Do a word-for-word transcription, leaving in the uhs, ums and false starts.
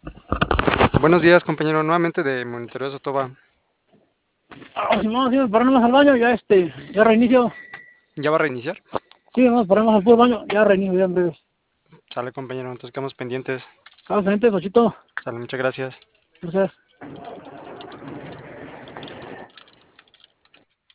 Buenos días, compañero, nuevamente de Monitoreo Sotoba. Ah, Simón, sí, nos paramos al baño, ya este, ya reinicio. ¿Ya va a reiniciar? Sí, nos paramos al puro baño, ya reinicio, ya en breve. Sale, compañero, entonces quedamos pendientes. Cada frente, Sochito, Sale, muchas gracias. gracias.